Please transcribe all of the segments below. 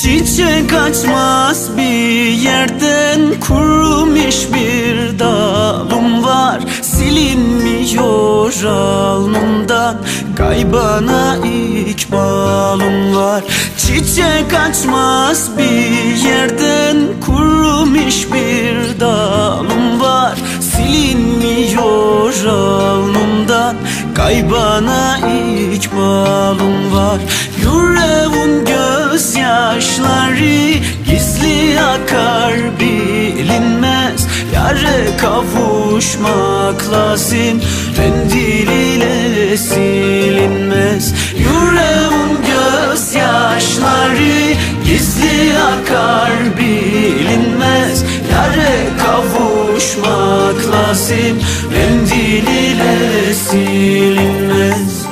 Çiçek açmaz bir yerden, kurumuş bir dalım var. Silinmiyor alnımdan, kaybana ikbalım var. Çiçek açmaz bir yerden, kurumuş bir dalım var. Silinmiyor alnımdan, kaybana ikbalım var. Yüreğin gözyaşları gizli akar bilinmez. Yâre kavuşmak lazım, mendil ile silinmez. Yüreğin gözyaşları gizli akar bilinmez. Yâre kavuşmak lazım, mendil ile silinmez.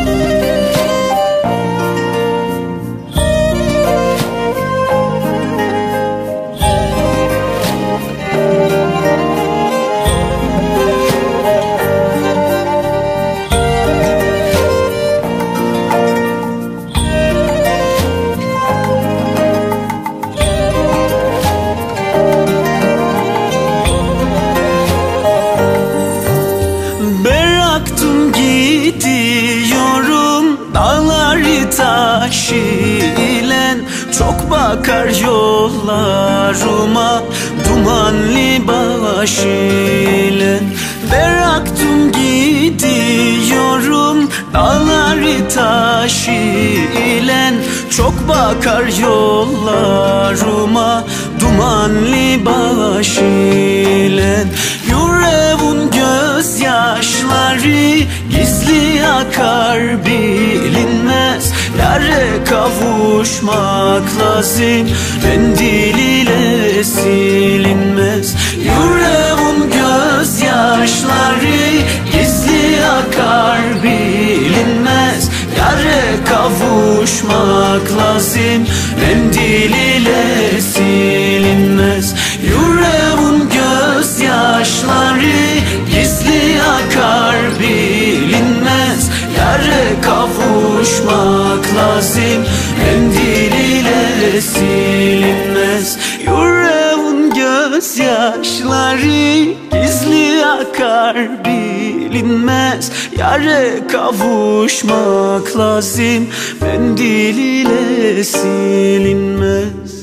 Bıraktım gidiyorum dağları taş ile. Çok bakar yollarıma dumanlı baş ile. Bıraktım gidiyorum dağları taş ile. Çok bakar yollarıma dumanlı baş ile. Yüreğin gözyaşları gizli akar bilinmez. Yâre kavuşmak lazım, mendil ile silinmez. Yüreğin gözyaşları gizli akar bilinmez. Yâre kavuşmak lazım, mendil ile silinmez. Yüreğin gözyaşları gizli akar bilinmez. Yâre kavuşmak lazım, mendil ile silinmez. Yüreğin gözyaşları gizli akar bilinmez. Yâre kavuşmak lazım, mendil ile silinmez.